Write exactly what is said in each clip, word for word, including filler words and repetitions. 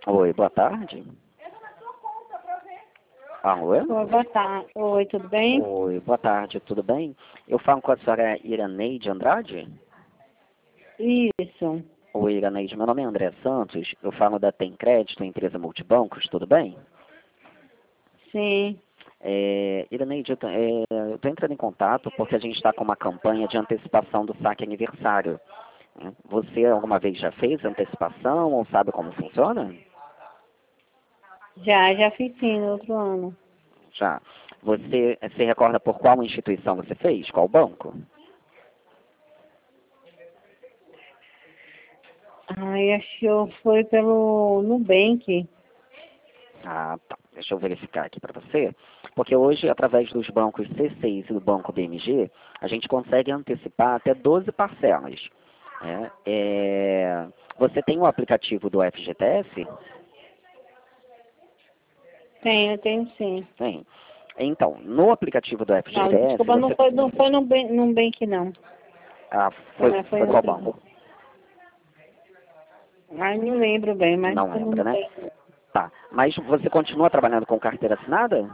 Oi, boa tarde. Alô? Oi, boa tarde. Oi, tudo bem? Oi, boa tarde, tudo bem? Eu falo com a senhora Iraneide Andrade? Isso. Oi, Iraneide, meu nome é André Santos, eu falo da Tem Crédito, empresa multibancos, tudo bem? Sim. É, Iraneide, eu estou entrando em contato porque a gente está com uma campanha de antecipação do saque aniversário. né? Você alguma vez já fez antecipação ou sabe como funciona? Já, já fiz sim no outro ano. Já. Você se recorda por qual instituição você fez? Qual banco? Ai, acho que foi pelo Nubank. Ah, tá. Deixa eu verificar aqui para você. Porque hoje, através dos bancos C seis e do Banco B M G, a gente consegue antecipar até doze parcelas. né? É, Você tem o aplicativo do F G T S? Tenho, tenho sim. Tem. Então, no aplicativo do Não, F G T S, desculpa, não você... foi, não foi no Nubank, Nubank não. Ah, Foi, foi, mas foi foi em qual outro. banco? Ai, não lembro bem, mas Não foi no lembra, né? Nubank. Tá. Mas você continua trabalhando com carteira assinada?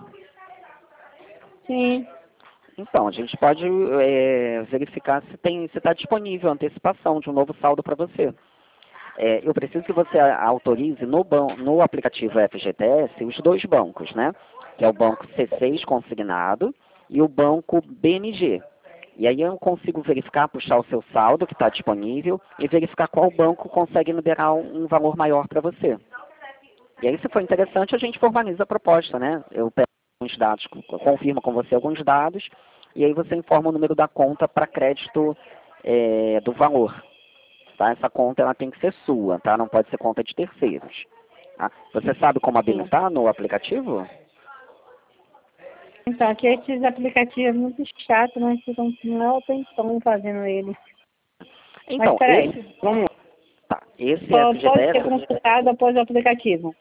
Sim. Então, a gente pode é, verificar se tem, se está disponível a antecipação de um novo saldo para você. É, eu preciso que você a- autorize no, ban- no aplicativo F G T S os dois bancos, né? Que é o banco C seis consignado e o banco B M G. E aí eu consigo verificar, puxar o seu saldo que está disponível e verificar qual banco consegue liberar um, um valor maior para você. E aí, se for interessante, a gente formaliza a proposta, né? Eu pego alguns dados, confirmo com você alguns dados, e aí você informa o número da conta para crédito é, do valor. Tá? Essa conta ela tem que ser sua, tá? Não pode ser conta de terceiros. Tá? Você sabe como Sim. habilitar no aplicativo? Então, aqui esses aplicativos muito chatos, mas ficam com maior atenção fazendo eles. Mas Então, peraí, esse, vamos lá. tá, esse Só pode ser F G T S, consultado após o aplicativo.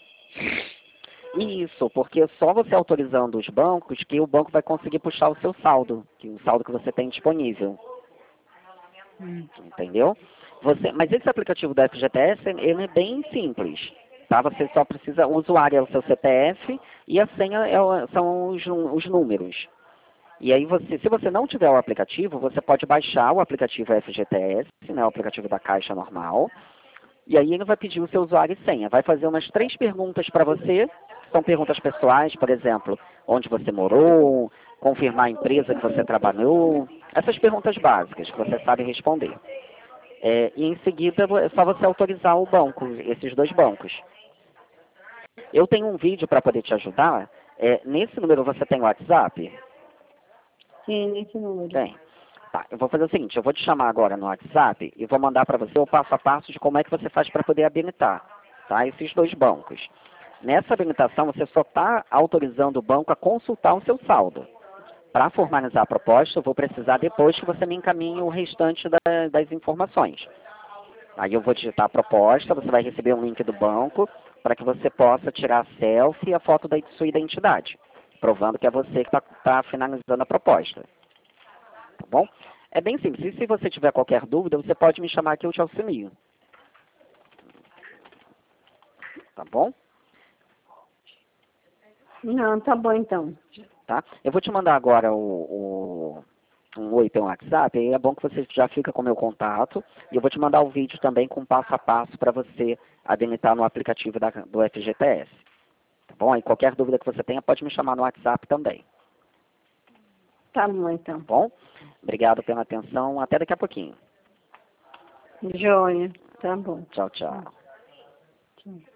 isso, porque é só você autorizando os bancos que o banco vai conseguir puxar o seu saldo, que o saldo que você tem disponível. Hum. Entendeu? Você, mas esse aplicativo da F G T S, ele é bem simples. Tá? Você só precisa, o usuário é o seu C P F e a senha é o- são os, nu- os números. E aí, você, se você não tiver o aplicativo, você pode baixar o aplicativo F G T S, né, o aplicativo da Caixa normal, e aí ele vai pedir o seu usuário e senha. Vai fazer umas três perguntas para você, são perguntas pessoais, por exemplo, onde você morou, confirmar a empresa que você trabalhou, essas perguntas básicas que você sabe responder. É, e em seguida é só você autorizar o banco, esses dois bancos. Eu tenho um vídeo para poder te ajudar. É, nesse número você tem o WhatsApp? Sim, nesse número. Tem. Tá, eu vou fazer o seguinte, eu vou te chamar agora no WhatsApp e vou mandar para você o passo a passo de como é que você faz para poder habilitar, tá? Esses dois bancos. Nessa habilitação, você só está autorizando o banco a consultar o seu saldo. Para formalizar a proposta, eu vou precisar depois que você me encaminhe o restante da- das informações. Aí eu vou digitar a proposta, você vai receber um link do banco para que você possa tirar a selfie e a foto da sua identidade, provando que é você que está finalizando a proposta. Tá bom? É bem simples. E se você tiver qualquer dúvida, você pode me chamar que eu te auxilio. Tá bom? Não, tá bom então. Tá? Eu vou te mandar agora o, o um oi pelo WhatsApp, aí é bom que você já fica com o meu contato. E eu vou te mandar o vídeo também com passo a passo para você habilitar no aplicativo da, do F G T S. Tá bom? Aí qualquer dúvida que você tenha, pode me chamar no WhatsApp também. Tá bom Tá então. bom? Obrigado pela atenção. Até daqui a pouquinho. Joia. Tá bom. Tchau, tchau. Tchau.